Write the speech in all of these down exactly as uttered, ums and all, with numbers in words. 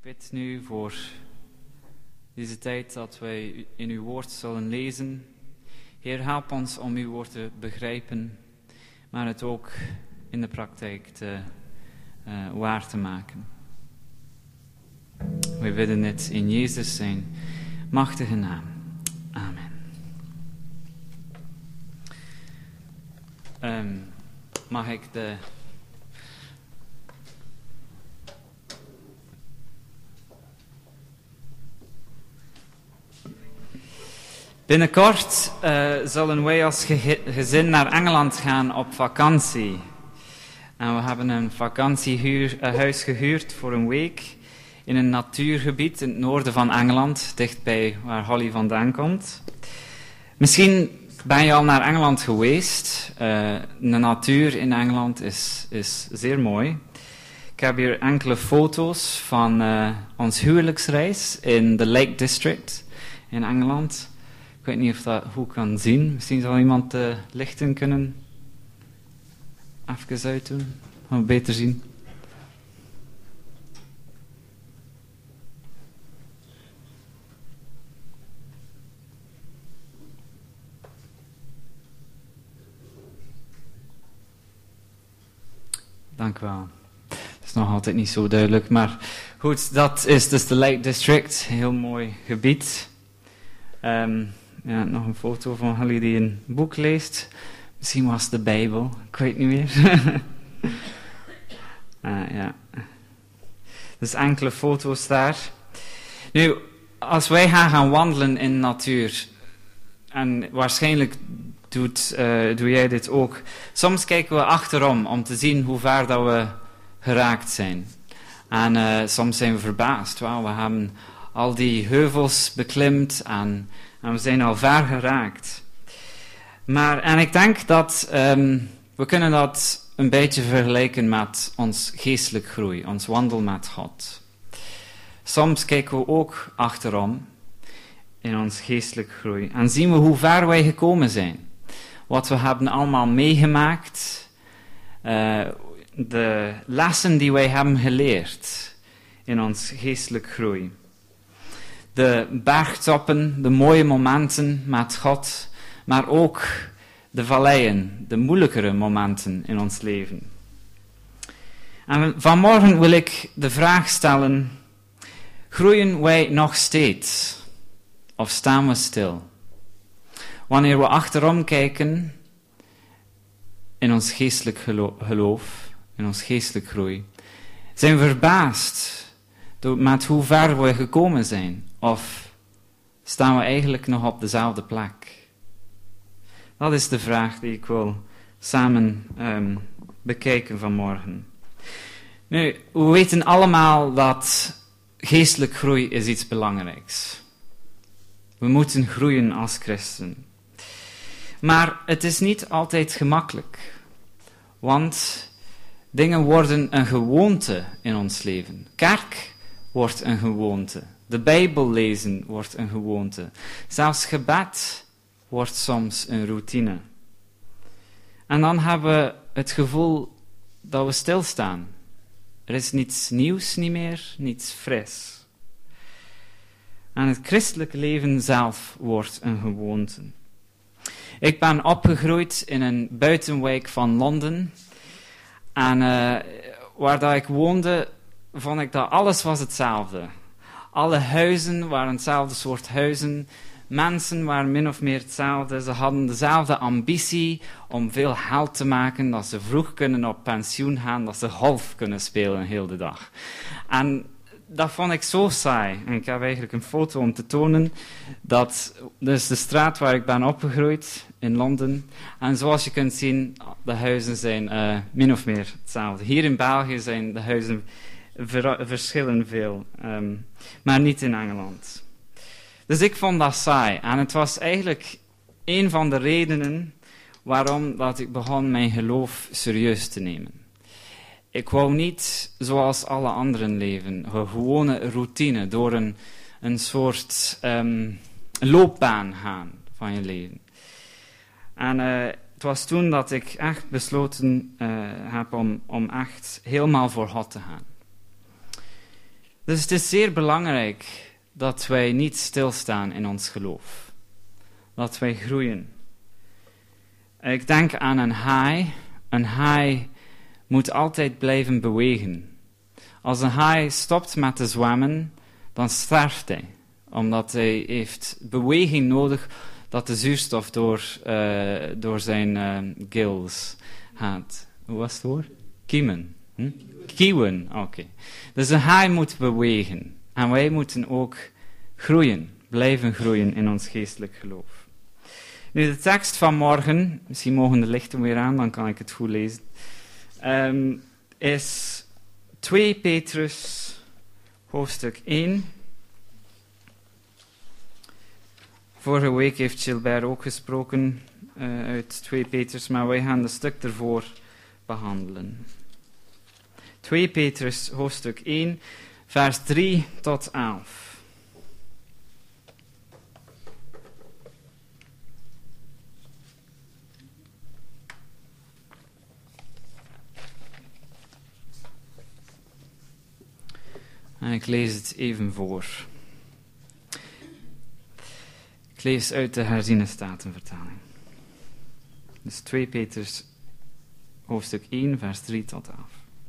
bid nu voor deze tijd dat wij in uw woord zullen lezen. Heer, help ons om uw woord te begrijpen, maar het ook in de praktijk te, uh, waar te maken. We bidden dit in Jezus zijn machtige naam. Amen. Um, mag ik de... Binnenkort uh, zullen wij als ge- gezin naar Engeland gaan op vakantie. En we hebben een vakantiehuis gehuurd voor een week in een natuurgebied in het noorden van Engeland, dichtbij waar Holly vandaan komt. Misschien ben je al naar Engeland geweest. Uh, de natuur in Engeland is, is zeer mooi. Ik heb hier enkele foto's van uh, ons huwelijksreis in de Lake District in Engeland. Ik weet niet of dat goed kan zien. Misschien zal iemand de lichten kunnen even uitdoen. Gaan we beter zien. Dank u wel. Het is nog altijd niet zo duidelijk, maar goed, dat is dus de Lake District. Een heel mooi gebied. Um, ja, nog een foto van Holly die een boek leest. Misschien was het de Bijbel, ik weet niet meer. uh, ja. Dus enkele foto's daar. Nu, als wij gaan gaan wandelen in de natuur, en waarschijnlijk doet, uh, doe jij dit ook, soms kijken we achterom om te zien hoe ver dat we geraakt zijn. En uh, soms zijn we verbaasd. Wauw, we hebben al die heuvels beklimd en, en we zijn al ver geraakt. Maar, en ik denk dat um, we kunnen dat een beetje vergelijken met ons geestelijk groei, ons wandel met God. Soms kijken we ook achterom in ons geestelijk groei en zien we hoe ver wij gekomen zijn. Wat we hebben allemaal meegemaakt, uh, de lessen die wij hebben geleerd in ons geestelijk groei. De bergtoppen, de mooie momenten met God, maar ook de valleien, de moeilijkere momenten in ons leven. En vanmorgen wil ik de vraag stellen, groeien wij nog steeds of staan we stil? Wanneer we achterom kijken in ons geestelijk geloof, in ons geestelijk groei, zijn we verbaasd met hoe ver we gekomen zijn? Of staan we eigenlijk nog op dezelfde plek? Dat is de vraag die ik wil samen um, bekijken vanmorgen. Nu, we weten allemaal dat geestelijk groei is iets belangrijks. We moeten groeien als christen. Maar het is niet altijd gemakkelijk. Want dingen worden een gewoonte in ons leven. Kerk wordt een gewoonte. De Bijbel lezen wordt een gewoonte. Zelfs gebed wordt soms een routine. En dan hebben we het gevoel dat we stilstaan. Er is niets nieuws niet meer, niets fris. En het christelijke leven zelf wordt een gewoonte. Ik ben opgegroeid in een buitenwijk van Londen. En uh, waar dat ik woonde, vond ik dat alles was hetzelfde. Alle huizen waren hetzelfde soort huizen. Mensen waren min of meer hetzelfde. Ze hadden dezelfde ambitie om veel geld te maken, dat ze vroeg kunnen op pensioen gaan, dat ze golf kunnen spelen heel de dag. En dat vond ik zo saai. En ik heb eigenlijk een foto om te tonen. Dat is de straat waar ik ben opgegroeid, in Londen. En zoals je kunt zien, de huizen zijn uh, min of meer hetzelfde. Hier in België zijn de huizen ver- verschillen veel. Um, maar niet in Engeland. Dus ik vond dat saai. En het was eigenlijk een van de redenen waarom dat ik begon mijn geloof serieus te nemen. Ik wou niet zoals alle anderen leven, een gewone routine, door een, een soort um, loopbaan gaan van je leven. En uh, het was toen dat ik echt besloten uh, heb om, om echt helemaal voor God te gaan. Dus het is zeer belangrijk dat wij niet stilstaan in ons geloof. Dat wij groeien. Ik denk aan een haai. Een haai moet altijd blijven bewegen. Als een haai stopt met te zwemmen, dan sterft hij. Omdat hij heeft beweging nodig dat de zuurstof door, uh, door zijn uh, gills gaat. Hoe was het woord? Kiemen. Hm? Kieuwen, oké. Okay. Dus een haai moet bewegen. En wij moeten ook groeien, blijven groeien in ons geestelijk geloof. Nu, de tekst van morgen, misschien mogen de lichten weer aan, dan kan ik het goed lezen, um, is twee Petrus, hoofdstuk één. Vorige week heeft Gilbert ook gesproken uh, uit twee Petrus, maar wij gaan een stuk ervoor behandelen. twee Petrus, hoofdstuk één, vers drie tot elf. En ik lees het even voor. Ik lees uit de herziene statenvertaling. Dus twee Petrus, hoofdstuk één, vers drie tot elf.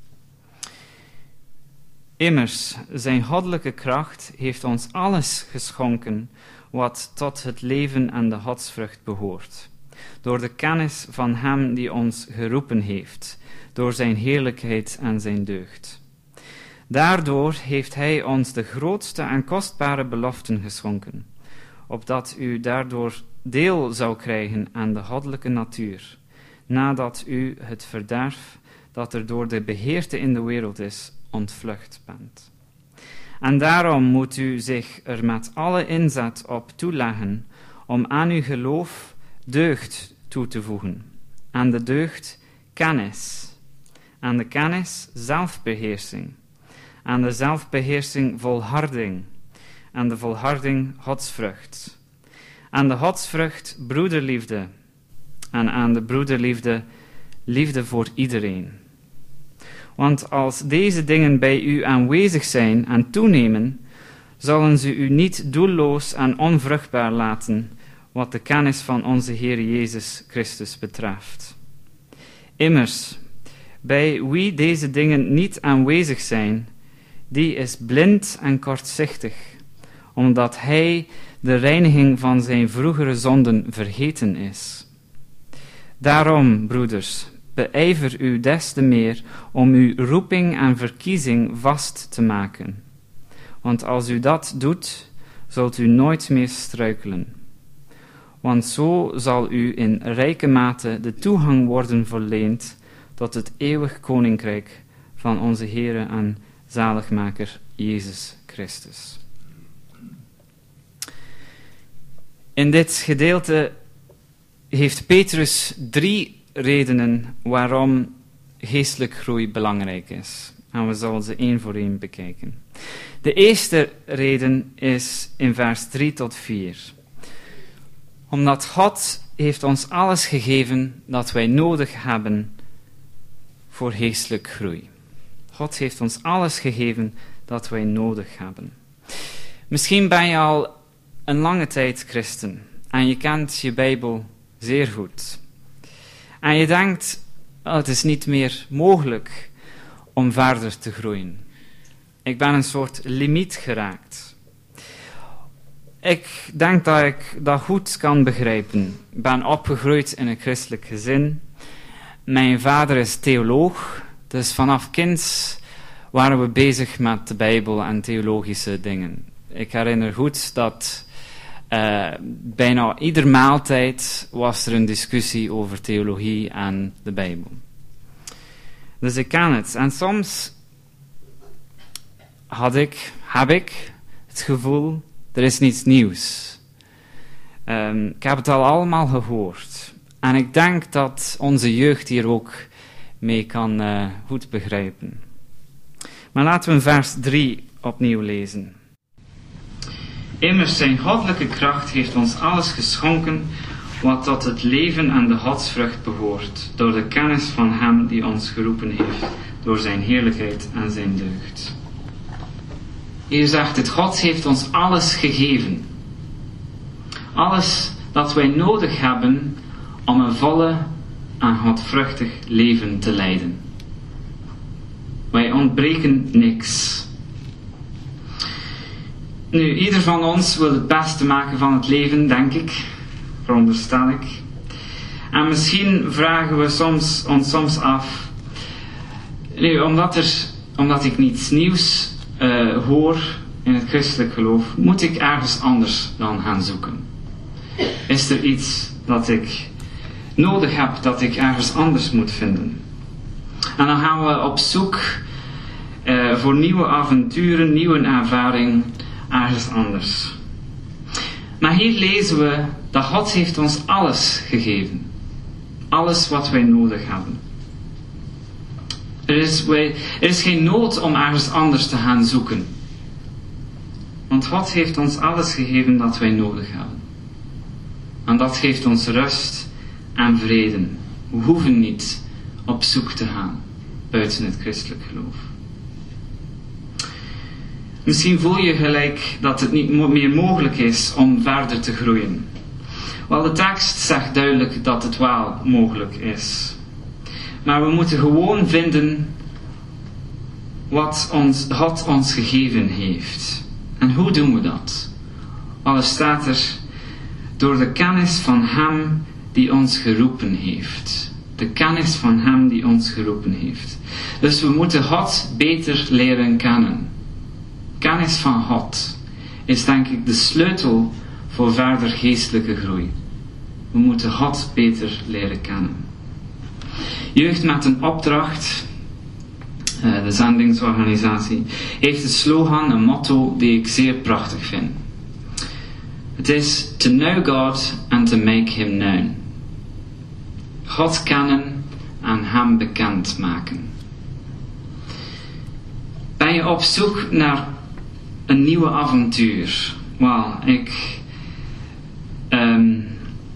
Immers, zijn goddelijke kracht heeft ons alles geschonken wat tot het leven en de godsvrucht behoort, door de kennis van hem die ons geroepen heeft, door zijn heerlijkheid en zijn deugd. Daardoor heeft hij ons de grootste en kostbare beloften geschonken, opdat u daardoor deel zou krijgen aan de goddelijke natuur, nadat u het verderf dat er door de beheerte in de wereld is, ontvlucht bent. En daarom moet u zich er met alle inzet op toeleggen om aan uw geloof deugd toe te voegen, aan de deugd kennis, aan de kennis zelfbeheersing, aan de zelfbeheersing volharding, aan de volharding godsvrucht, aan de godsvrucht broederliefde, en aan de broederliefde liefde voor iedereen. Want als deze dingen bij u aanwezig zijn en toenemen, zullen ze u niet doelloos en onvruchtbaar laten, wat de kennis van onze Heer Jezus Christus betreft. Immers, bij wie deze dingen niet aanwezig zijn, die is blind en kortzichtig, omdat hij de reiniging van zijn vroegere zonden vergeten is. Daarom, broeders, beijver u des te meer om uw roeping en verkiezing vast te maken. Want als u dat doet, zult u nooit meer struikelen. Want zo zal u in rijke mate de toegang worden verleend tot het eeuwig koninkrijk van onze Heere en zaligmaker Jezus Christus. In dit gedeelte heeft Petrus drie redenen waarom geestelijk groei belangrijk is. En we zullen ze één voor één bekijken. De eerste reden is in vers drie tot vier. Omdat God heeft ons alles gegeven dat wij nodig hebben voor geestelijk groei. God heeft ons alles gegeven dat wij nodig hebben. Misschien ben je al een lange tijd christen en je kent je Bijbel zeer goed. En je denkt, oh, het is niet meer mogelijk om verder te groeien. Ik ben een soort limiet geraakt. Ik denk dat ik dat goed kan begrijpen. Ik ben opgegroeid in een christelijk gezin. Mijn vader is theoloog, dus vanaf kind waren we bezig met de Bijbel en theologische dingen. Ik herinner goed dat uh, bijna ieder maaltijd was er een discussie over theologie en de Bijbel. Dus ik ken het. En soms had ik, heb ik het gevoel, er is niets nieuws. Um, ik heb het al allemaal gehoord. En ik denk dat onze jeugd hier ook mee kan uh, goed begrijpen. Maar laten we vers drie opnieuw lezen. Immers zijn goddelijke kracht heeft ons alles geschonken wat tot het leven en de godsvrucht behoort, door de kennis van hem die ons geroepen heeft, door zijn heerlijkheid en zijn deugd. Hier zegt het, God heeft ons alles gegeven. Alles dat wij nodig hebben om een volle en godvruchtig leven te leiden. Wij ontbreken niks. Nu, ieder van ons wil het beste maken van het leven, denk ik. Veronderstel ik. En misschien vragen we soms, ons soms af. Nu, omdat, er, omdat ik niets nieuws uh, hoor in het christelijk geloof, moet ik ergens anders dan gaan zoeken. Is er iets dat ik nodig heb, dat ik ergens anders moet vinden? En dan gaan we op zoek uh, voor nieuwe avonturen, nieuwe ervaring, ergens anders. Maar hier lezen we dat God heeft ons alles gegeven. Alles wat wij nodig hebben. Er is, wij, er is geen nood om ergens anders te gaan zoeken. Want God heeft ons alles gegeven dat wij nodig hebben. En dat geeft ons rust en vrede. We hoeven niet op zoek te gaan buiten het christelijk geloof. Misschien voel je gelijk dat het niet meer mogelijk is om verder te groeien. Wel, de tekst zegt duidelijk dat het wel mogelijk is. Maar we moeten gewoon vinden wat ons, God ons gegeven heeft. En hoe doen we dat? Wel, er staat er, door de kennis van Hem die ons geroepen heeft. De kennis van Hem die ons geroepen heeft. Dus we moeten God beter leren kennen. Kennis van God is denk ik de sleutel voor verder geestelijke groei. We moeten God beter leren kennen. Jeugd met een opdracht, de zendingsorganisatie, heeft een slogan, een motto die ik zeer prachtig vind. Het is to know God and to make Him known. God kennen en Hem bekend maken. Ben je op zoek naar een nieuwe avontuur? Wel, ik... Um,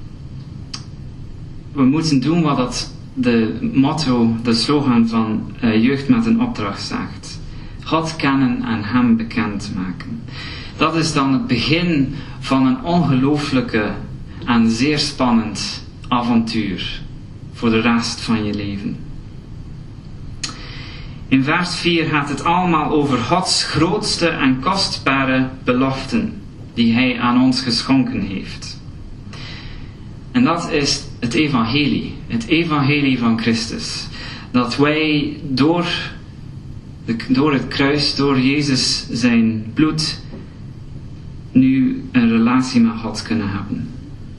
we moeten doen wat dat de motto, de slogan van uh, Jeugd met een opdracht zegt. God kennen en Hem bekend maken. Dat is dan het begin van een ongelooflijke en zeer spannend avontuur voor de rest van je leven. In vers vier gaat het allemaal over Gods grootste en kostbare beloften die Hij aan ons geschonken heeft. En dat is het evangelie, het evangelie van Christus. Dat wij door, de, door het kruis, door Jezus zijn bloed, nu een relatie met God kunnen hebben.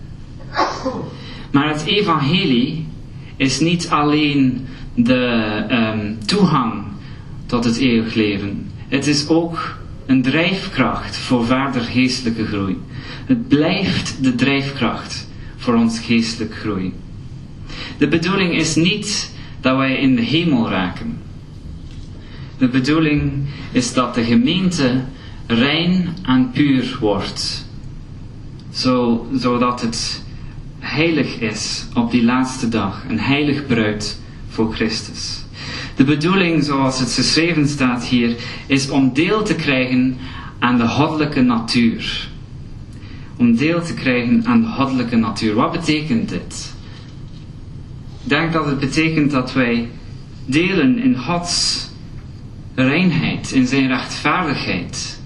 Maar het evangelie is niet alleen de um, toegang tot het eeuwig leven. Het is ook een drijfkracht voor verder geestelijke groei. Het blijft de drijfkracht voor ons geestelijke groei. De bedoeling is niet dat wij in de hemel raken. De bedoeling is dat de gemeente rein en puur wordt. Zo, zodat het heilig is op die laatste dag. Een heilig bruid voor Christus. De bedoeling, zoals het geschreven staat hier, is om deel te krijgen aan de goddelijke natuur. Om deel te krijgen aan de goddelijke natuur. Wat betekent dit? Ik denk dat het betekent dat wij delen in Gods reinheid, in zijn rechtvaardigheid.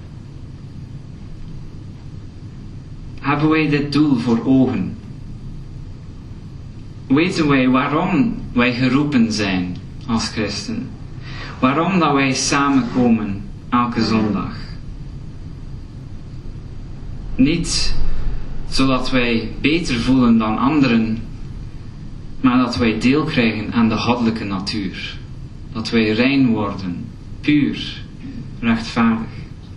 Hebben wij dit doel voor ogen? Weten wij waarom wij geroepen zijn als christen? Waarom dat wij samenkomen elke zondag? Niet zodat wij beter voelen dan anderen, maar dat wij deel krijgen aan de goddelijke natuur. Dat wij rein worden, puur, rechtvaardig.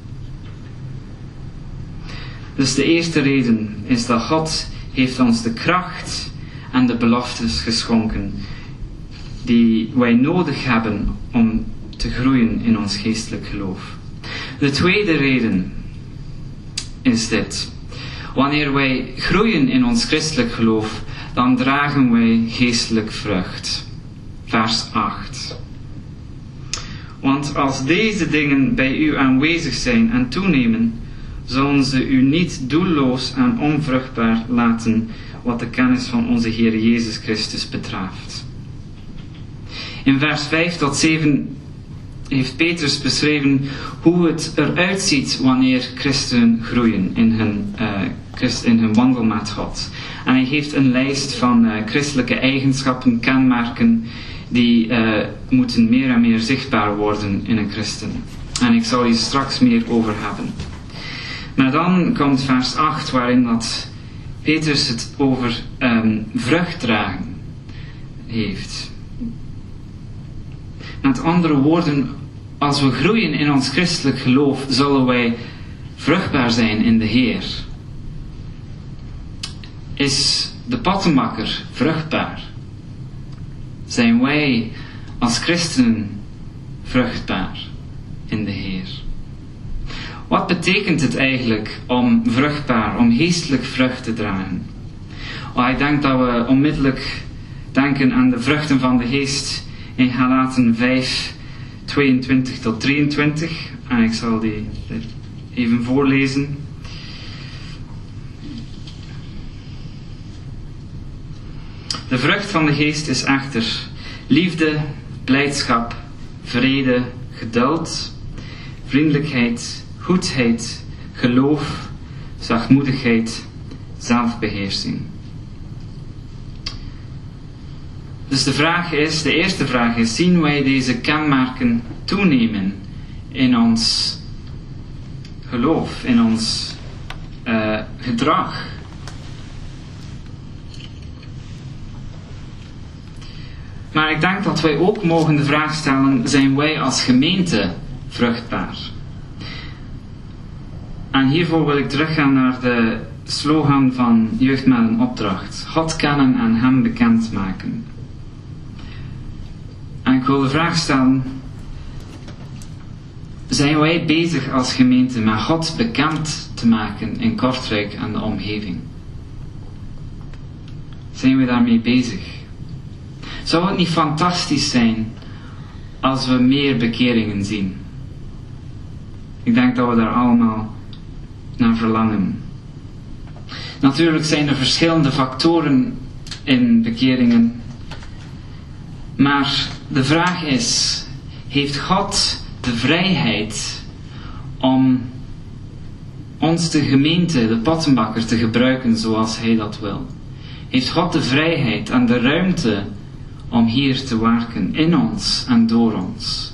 Dus de eerste reden is dat God heeft ons de kracht en de beloftes geschonken die wij nodig hebben om te groeien in ons geestelijk geloof. De tweede reden is dit. Wanneer wij groeien in ons christelijk geloof, dan dragen wij geestelijk vrucht. Vers acht. Want als deze dingen bij u aanwezig zijn en toenemen, zullen ze u niet doelloos en onvruchtbaar laten wat de kennis van onze Heer Jezus Christus betreft. In vers vijf tot zeven heeft Petrus beschreven hoe het eruit ziet wanneer christenen groeien in hun, uh, in hun wandel met God. En hij geeft een lijst van uh, christelijke eigenschappen, kenmerken, die uh, moeten meer en meer zichtbaar worden in een christen. En ik zal hier straks meer over hebben. Maar dan komt vers acht, waarin dat Petrus het over um, vrucht dragen heeft. Met andere woorden, als we groeien in ons christelijk geloof, zullen wij vruchtbaar zijn in de Heer. Is de pottenbakker vruchtbaar? Zijn wij als christenen vruchtbaar in de Heer? Wat betekent het eigenlijk om vruchtbaar, om geestelijk vrucht te dragen? Oh, ik denk dat we onmiddellijk denken aan de vruchten van de geest in Galaten vijf, tweeëntwintig tot drieëntwintig. En ik zal die even voorlezen. De vrucht van de geest is echter liefde, blijdschap, vrede, geduld, vriendelijkheid, goedheid, geloof, zachtmoedigheid, zelfbeheersing. Dus de vraag is, de eerste vraag is, zien wij deze kenmerken toenemen in ons geloof, in ons uh, gedrag? Maar ik denk dat wij ook mogen de vraag stellen, zijn wij als gemeente vruchtbaar? En hiervoor wil ik teruggaan naar de slogan van Jeugd met een Opdracht. God kennen en hem bekendmaken. En ik wil de vraag stellen, zijn wij bezig als gemeente met God bekend te maken in Kortrijk en de omgeving? Zijn we daarmee bezig? Zou het niet fantastisch zijn als we meer bekeringen zien? Ik denk dat we daar allemaal naar verlangen. Natuurlijk zijn er verschillende factoren in bekeringen. Maar de vraag is, heeft God de vrijheid om ons de gemeente, de pottenbakker, te gebruiken zoals hij dat wil? Heeft God de vrijheid en de ruimte om hier te werken, in ons en door ons?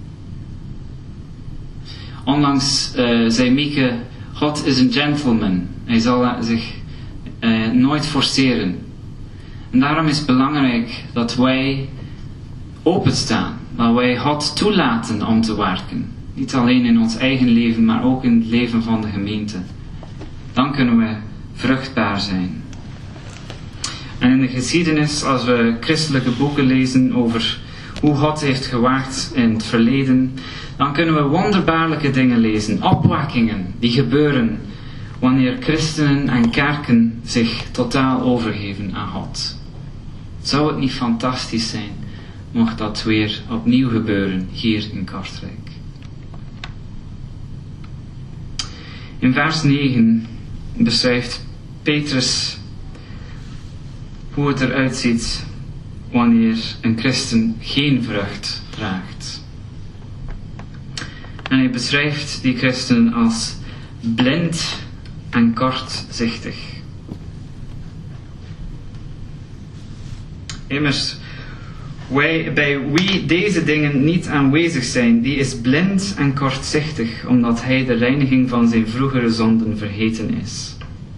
Onlangs uh, zei Mieke, God is een gentleman. Hij zal zich uh, nooit forceren. En daarom is het belangrijk dat wij openstaan. Dat wij God toelaten om te werken. Niet alleen in ons eigen leven, maar ook in het leven van de gemeente. Dan kunnen we vruchtbaar zijn. En in de geschiedenis, als we christelijke boeken lezen over hoe God heeft gewerkt in het verleden, dan kunnen we wonderbaarlijke dingen lezen. Opwekkingen die gebeuren wanneer christenen en kerken zich totaal overgeven aan God. Zou het niet fantastisch zijn mocht dat weer opnieuw gebeuren hier in Kortrijk? In vers negen beschrijft Petrus hoe het eruit ziet wanneer een christen geen vrucht draagt. En hij beschrijft die christenen als blind en kortzichtig. Immers, wij, bij wie deze dingen niet aanwezig zijn, die is blind en kortzichtig, omdat hij de reiniging van zijn vroegere zonden vergeten is.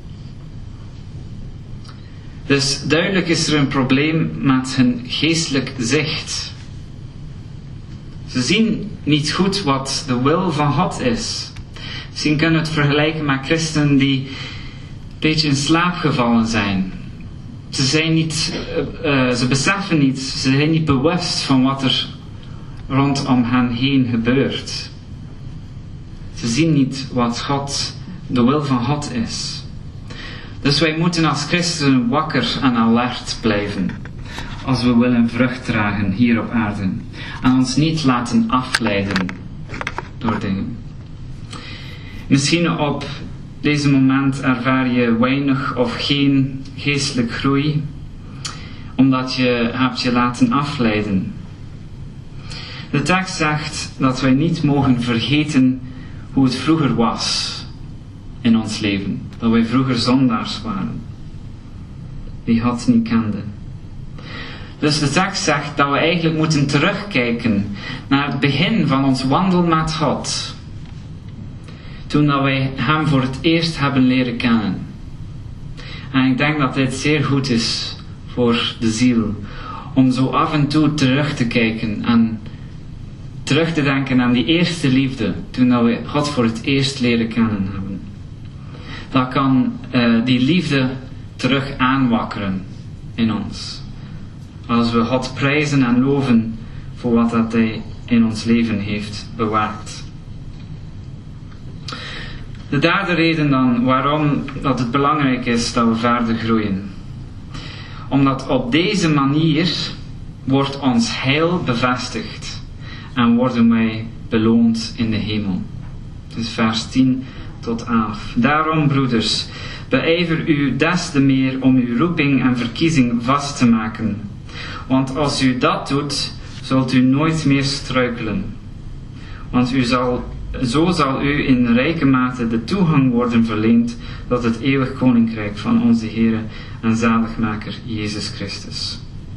Dus duidelijk is er een probleem met hun geestelijk zicht. Ze zien niet goed wat de wil van God is. Misschien kunnen we het vergelijken met christenen die een beetje in slaap gevallen zijn. Ze zijn niet, uh, uh, ze beseffen niet, ze zijn niet bewust van wat er rondom hen heen gebeurt. Ze zien niet wat God, de wil van God is. Dus wij moeten als christenen wakker en alert blijven. als we willen vrucht dragen hier op aarde. En ons niet laten afleiden door dingen. Misschien op deze moment ervaar je weinig of geen geestelijk groei, omdat je hebt je laten afleiden. De tekst zegt dat wij niet mogen vergeten hoe het vroeger was in ons leven. Dat wij vroeger zondaars waren, die God niet kenden. Dus de tekst zegt dat we eigenlijk moeten terugkijken naar het begin van ons wandel met God. Toen dat wij Hem voor het eerst hebben leren kennen. En ik denk dat dit zeer goed is voor de ziel. Om zo af en toe terug te kijken en terug te denken aan die eerste liefde. Toen dat we God voor het eerst leren kennen hebben. Dat kan uh, die liefde terug aanwakkeren in ons. Als we God prijzen en loven voor wat dat Hij in ons leven heeft bewaard. De derde reden dan waarom dat het belangrijk is dat we verder groeien. Omdat op deze manier wordt ons heil bevestigd en worden wij beloond in de hemel. Dus vers tien tot elf. Daarom, broeders, beijver u des te meer om uw roeping en verkiezing vast te maken. Want als u dat doet, zult u nooit meer struikelen. Want u zal, zo zal u in rijke mate de toegang worden verleend tot het eeuwig koninkrijk van onze Heere en zaligmaker Jezus Christus.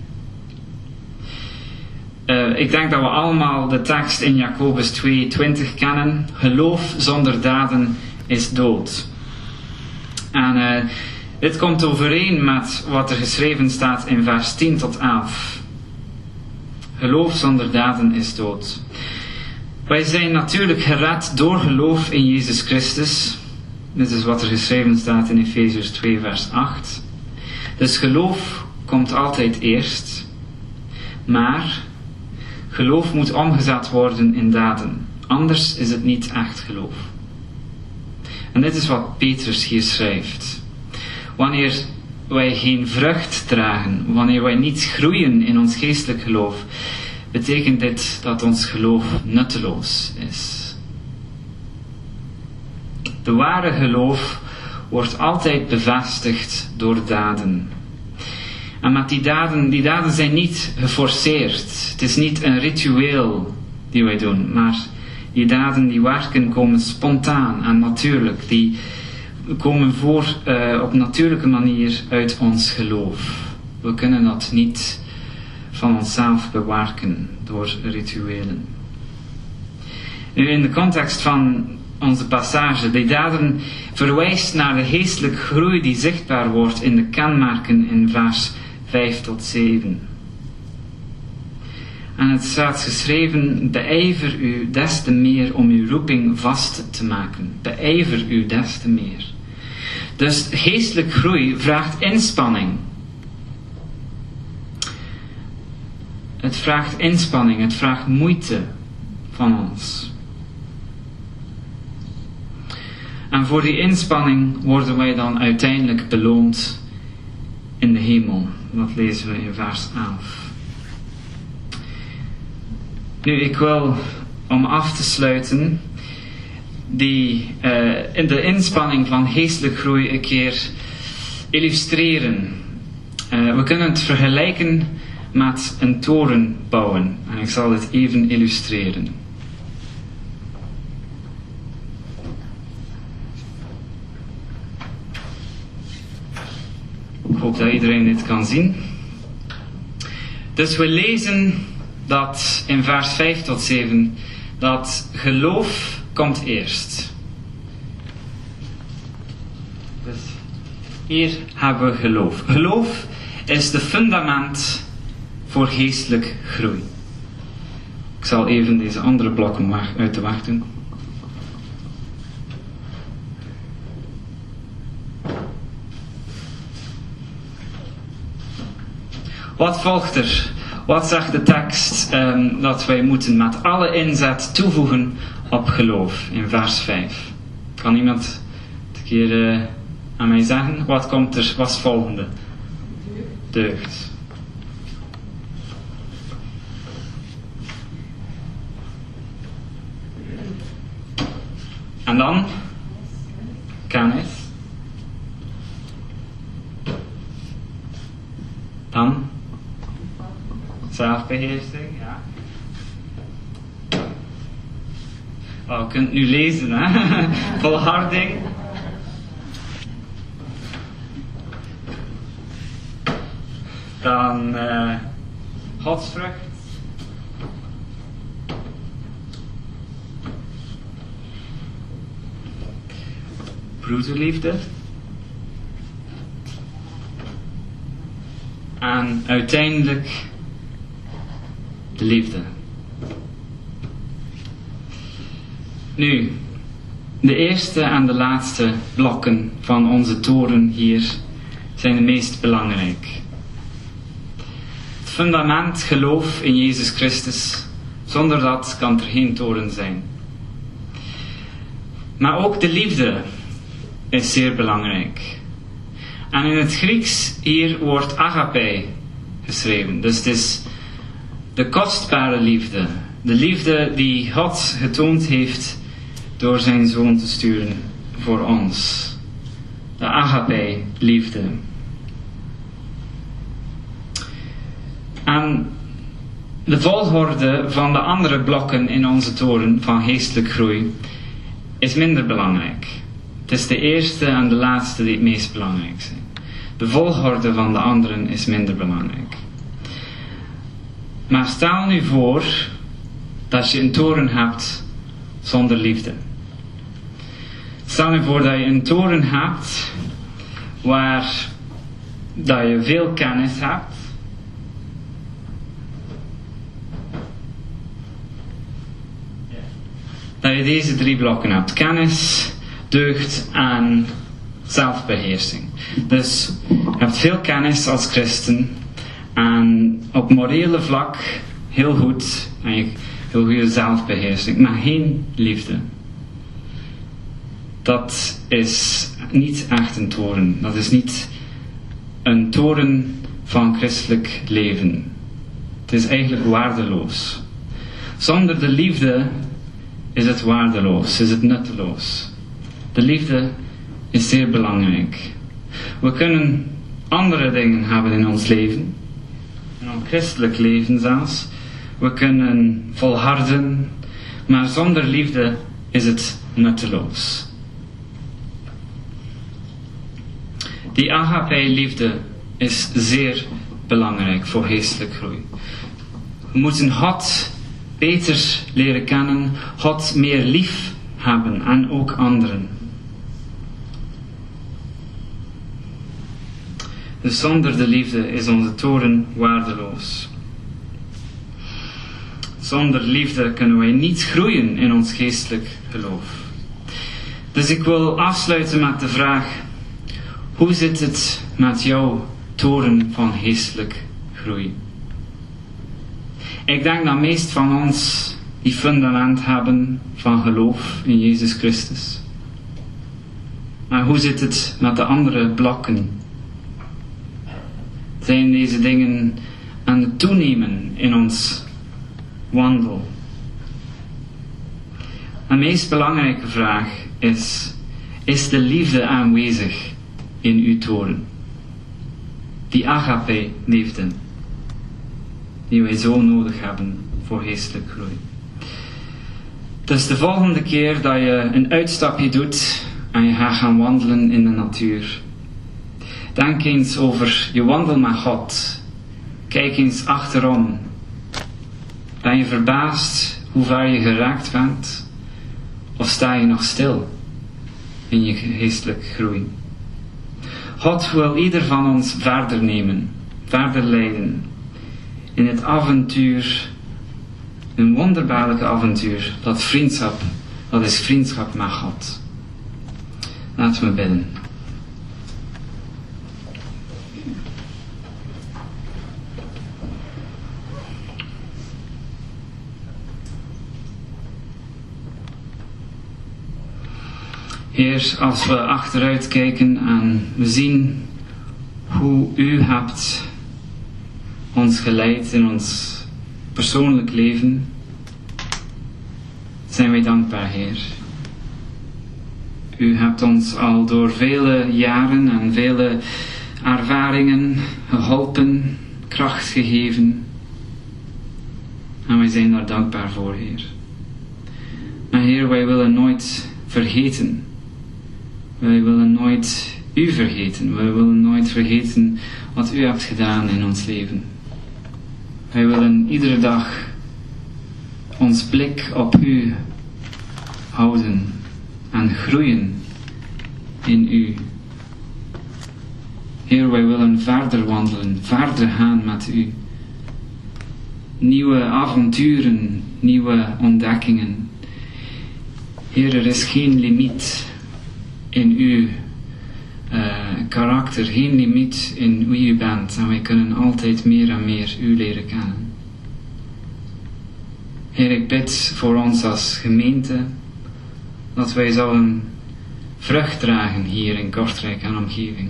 Uh, ik denk dat we allemaal de tekst in Jacobus twee twintig kennen. Geloof zonder daden is dood. En uh, dit komt overeen met wat er geschreven staat in vers tien tot elf. Geloof zonder daden is dood. Wij zijn natuurlijk gered door geloof in Jezus Christus. Dit is wat er geschreven staat in Efeziërs twee vers acht. Dus geloof komt altijd eerst. Maar geloof moet omgezet worden in daden. Anders is het niet echt geloof. En dit is wat Petrus hier schrijft. Wanneer wij geen vrucht dragen, wanneer wij niet groeien in ons geestelijk geloof, betekent dit dat ons geloof nutteloos is. De ware geloof wordt altijd bevestigd door daden. En met die daden, die daden zijn niet geforceerd. Het is niet een ritueel die wij doen, maar die daden die werken komen spontaan en natuurlijk. Die komen voor uh, op natuurlijke manier uit ons geloof. We kunnen dat niet van onszelf bewerken door rituelen. Nu, in de context van onze passage, die daden verwijst naar de geestelijke groei die zichtbaar wordt in de kenmerken in vers vijf tot zeven. En het staat geschreven, beijver u des te meer om uw roeping vast te maken. Beijver u des te meer. Dus geestelijke groei vraagt inspanning. Het vraagt inspanning, het vraagt moeite van ons. En voor die inspanning worden wij dan uiteindelijk beloond in de hemel. Dat lezen we in vers elf. Nu, ik wil, om af te sluiten, die, uh, in de inspanning van geestelijke groei een keer illustreren. Uh, we kunnen het vergelijken met een toren bouwen. En ik zal dit even illustreren. Ik hoop dat iedereen dit kan zien. Dus we lezen dat in vers vijf tot zeven, dat geloof komt eerst. Dus hier hebben we geloof. Geloof is de fundament voor geestelijk groei. Ik zal even deze andere blokken uit de weg doen. Wat volgt er? Wat zegt de tekst um, dat wij moeten met alle inzet toevoegen op geloof in vers vijf? Kan iemand een keer uh, aan mij zeggen? Wat komt er? Wat is volgende? Deugd. En dan kennis. Dan zelfbeheersing, ja. Oh, je kunt het nu lezen, hè. Volharding. Dan uh, godsvrucht. Broederliefde. En uiteindelijk de liefde. Nu, de eerste en de laatste blokken van onze toren hier zijn de meest belangrijk. Het fundament geloof in Jezus Christus, zonder dat kan er geen toren zijn. Maar ook de liefde is zeer belangrijk. En in het Grieks hier wordt agape geschreven. Dus het is de kostbare liefde. De liefde die God getoond heeft door zijn zoon te sturen voor ons. De agape liefde. En de volgorde van de andere blokken in onze toren van geestelijk groei is minder belangrijk. Het is de eerste en de laatste die het meest belangrijk zijn. De volgorde van de anderen is minder belangrijk. Maar stel nu voor dat je een toren hebt zonder liefde. Stel nu voor dat je een toren hebt waar dat je veel kennis hebt. Dat je deze drie blokken hebt. Kennis, deugd en zelfbeheersing. Dus je hebt veel kennis als christen. En op morele vlak heel goed. En je heel goede zelfbeheersing. Maar geen liefde. Dat is niet echt een toren. Dat is niet een toren van christelijk leven. Het is eigenlijk waardeloos. Zonder de liefde is het waardeloos, is het nutteloos. De liefde is zeer belangrijk. We kunnen andere dingen hebben in ons leven. In ons christelijk leven zelfs. We kunnen volharden. Maar zonder liefde is het nutteloos. Die agape-liefde is zeer belangrijk voor geestelijk groei. We moeten God beter leren kennen, God meer lief hebben en ook anderen. Dus zonder de liefde is onze toren waardeloos. Zonder liefde kunnen wij niet groeien in ons geestelijk geloof. Dus ik wil afsluiten met de vraag: hoe zit het met jouw toren van geestelijk groei? Ik denk dat meest van ons die fundament hebben van geloof in Jezus Christus. Maar hoe zit het met de andere blokken? Zijn deze dingen aan het toenemen in ons wandel? De meest belangrijke vraag is: is de liefde aanwezig in uw toren? Die agape liefde die wij zo nodig hebben voor geestelijk groei. Dus de volgende keer dat je een uitstapje doet en je gaat gaan wandelen in de natuur, denk eens over je wandel met God. Kijk eens achterom. Ben je verbaasd hoe ver je geraakt bent? Of sta je nog stil in je geestelijke groei? God wil ieder van ons verder nemen, verder leiden in het avontuur, een wonderbaarlijke avontuur, dat vriendschap, dat is vriendschap met God. Laten we bidden. Heer, als we achteruit kijken en we zien hoe U hebt ons geleid in ons persoonlijk leven, zijn wij dankbaar, Heer. U hebt ons al door vele jaren en vele ervaringen geholpen, kracht gegeven. En wij zijn daar dankbaar voor, Heer. Maar Heer, wij willen nooit vergeten. Wij willen nooit U vergeten. Wij willen nooit vergeten wat U hebt gedaan in ons leven. Wij willen iedere dag ons blik op U houden en groeien in U. Heer, wij willen verder wandelen, verder gaan met U. Nieuwe avonturen, nieuwe ontdekkingen. Heer, er is geen limiet in uw uh, karakter, geen limiet in wie u bent. En wij kunnen altijd meer en meer u leren kennen. Heer, ik bid voor ons als gemeente dat wij zouden vrucht dragen hier in Kortrijk en omgeving.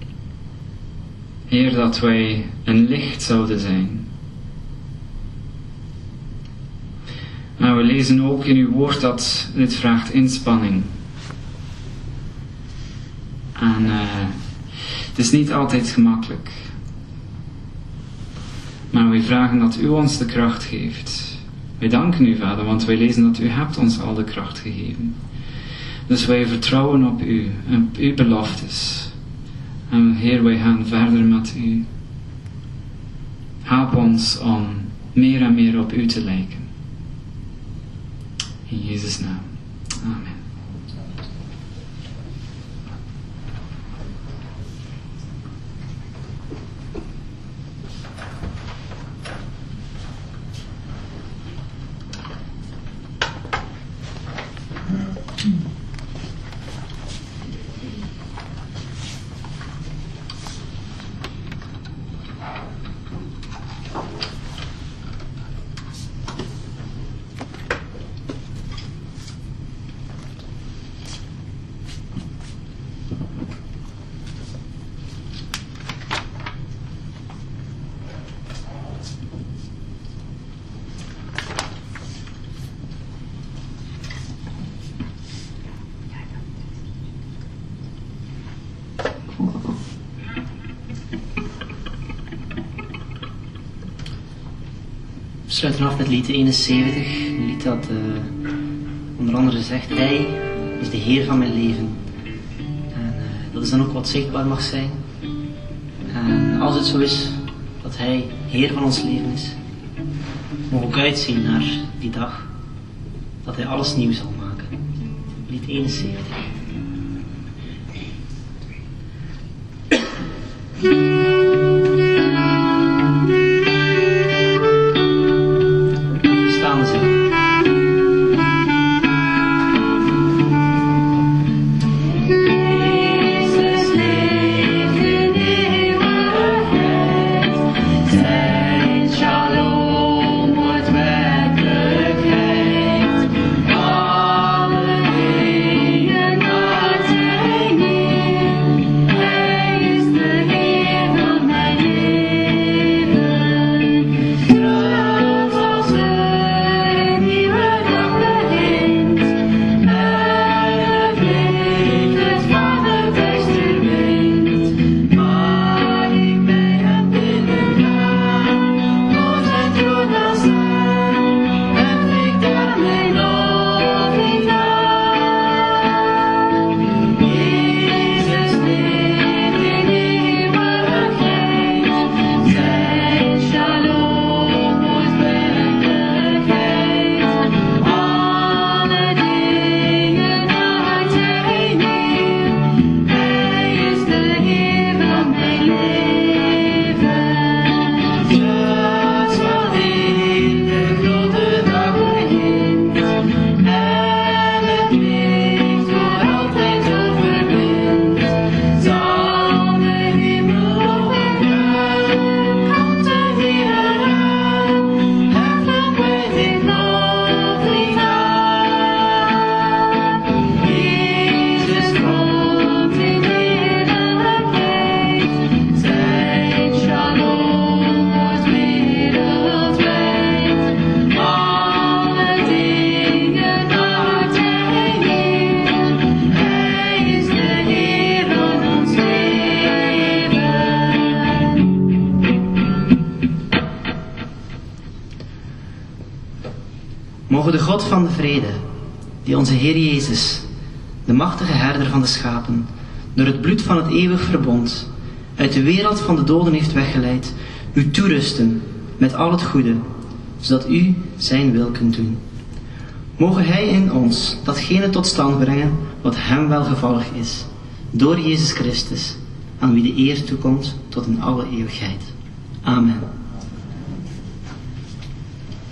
Heer, dat wij een licht zouden zijn. Maar we lezen ook in uw woord dat dit vraagt inspanning. En uh, het is niet altijd gemakkelijk. Maar wij vragen dat u ons de kracht geeft. Wij danken u, Vader, want wij lezen dat u hebt ons al de kracht gegeven. Dus wij vertrouwen op u en op uw beloftes. En Heer, wij gaan verder met u. Help ons om meer en meer op u te lijken. In Jezus' naam. Amen. We sluiten af met lied eenenzeventig, een lied dat uh, onder andere zegt: Hij is de Heer van mijn leven. En uh, dat is dan ook wat zichtbaar mag zijn. En als het zo is dat Hij Heer van ons leven is, mogen we ook uitzien naar die dag dat Hij alles nieuw zal maken. Lied eenenzeventig. Alle dingen Mogen de God van de vrede, die onze Heer Jezus, de machtige herder van de schapen, door het bloed van het eeuwig verbond, uit de wereld van de doden heeft weggeleid, u toerusten met al het goede, zodat u zijn wil kunt doen. Mogen Hij in ons datgene tot stand brengen wat Hem welgevallig is, door Jezus Christus, aan wie de eer toekomt tot in alle eeuwigheid. Amen.